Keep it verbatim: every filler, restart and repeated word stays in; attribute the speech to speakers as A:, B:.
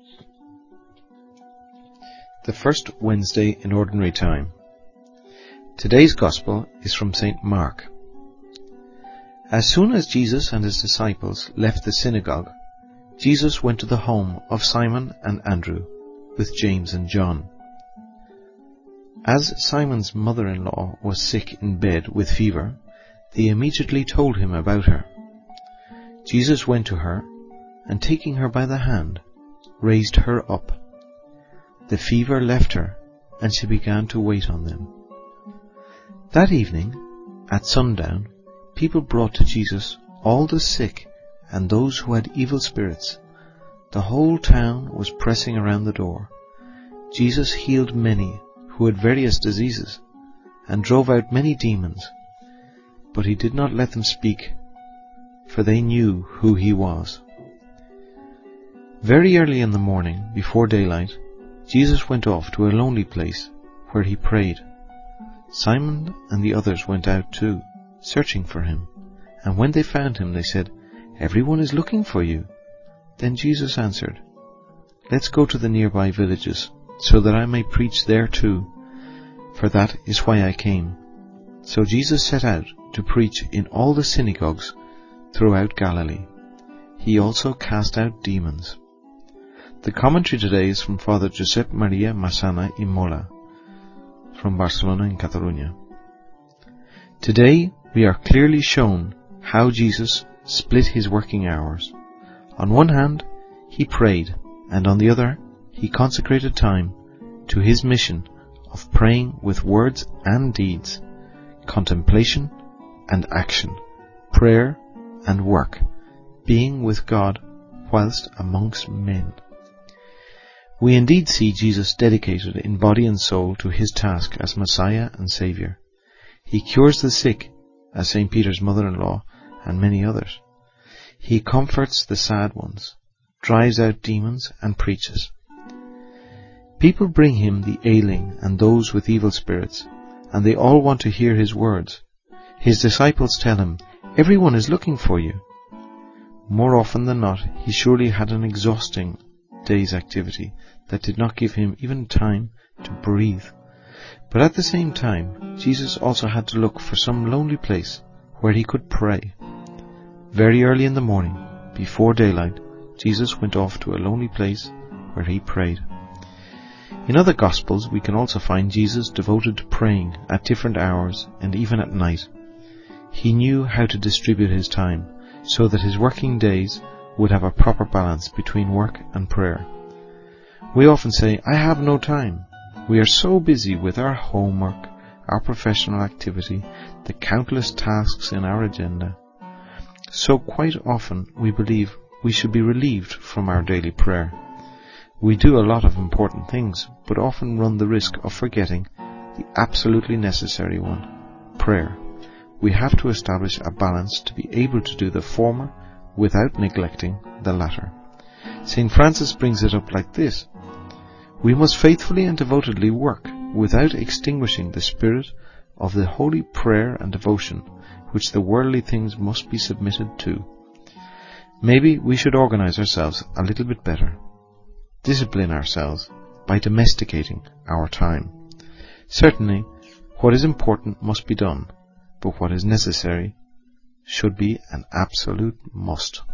A: The first Wednesday in Ordinary Time. Today's Gospel is from Saint Mark. As soon as Jesus and his disciples left the synagogue, Jesus went to the home of Simon and Andrew with James and John. As Simon's mother-in-law was sick in bed with fever, they immediately told him about her. Jesus went to her and, taking her by the hand, raised her up. The fever left her, and she began to wait on them. That evening, at sundown, people brought to Jesus all the sick and those who had evil spirits. The whole town was pressing around the door. Jesus healed many who had various diseases, and drove out many demons. But he did not let them speak, for they knew who he was. Very early in the morning, before daylight, Jesus went off to a lonely place where he prayed. Simon and the others went out too, searching for him. And when they found him, they said, "Everyone is looking for you." Then Jesus answered, "Let's go to the nearby villages, so that I may preach there too, for that is why I came." So Jesus set out to preach in all the synagogues throughout Galilee. He also cast out demons. The commentary today is from Father Josep Maria Massana i Mola, from Barcelona in Catalonia. Today we are clearly shown how Jesus split his working hours. On one hand, he prayed, and on the other, he consecrated time to his mission of praying with words and deeds, contemplation and action, prayer and work, being with God whilst amongst men. We indeed see Jesus dedicated in body and soul to his task as Messiah and Saviour. He cures the sick, as Saint Peter's mother-in-law and many others. He comforts the sad ones, drives out demons, and preaches. People bring him the ailing and those with evil spirits, and they all want to hear his words. His disciples tell him, "Everyone is looking for you." More often than not, he surely had an exhausting day's activity that did not give him even time to breathe. But at the same time, Jesus also had to look for some lonely place where he could pray. Very early in the morning, before daylight, Jesus went off to a lonely place where he prayed. In other Gospels, we can also find Jesus devoted to praying at different hours and even at night. He knew how to distribute his time so that his working days would have a proper balance between work and prayer. We often say, "I have no time." We are so busy with our homework, our professional activity, the countless tasks in our agenda. So quite often we believe we should be relieved from our daily prayer. We do a lot of important things, but often run the risk of forgetting the absolutely necessary one, prayer. We have to establish a balance to be able to do the former without neglecting the latter. Saint Francis brings it up like this: we must faithfully and devotedly work without extinguishing the spirit of the holy prayer and devotion which the worldly things must be submitted to. Maybe we should organize ourselves a little bit better, discipline ourselves by domesticating our time. Certainly, what is important must be done, but what is necessary should be an absolute must.